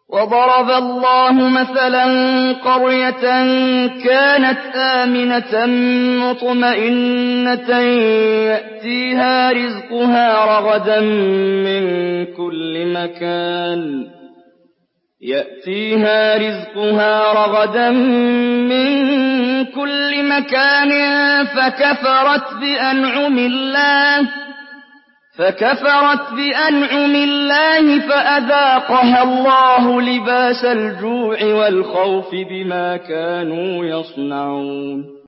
وَضَرَبَ اللَّهُ مَثَلًا قَرْيَةً كَانَتْ آمِنَةً مُّطْمَئِنَّةً يَأْتِيهَا رِزْقُهَا رَغَدًا مِّن كُلِّ مَكَانٍ فَكَفَرَتْ بِأَنْعُمِ اللَّهِ فَأَذَاقَهَا اللَّهُ لِبَاسَ الْجُوعِ وَالْخَوْفِ بِمَا كَانُوا يَصْنَعُونَ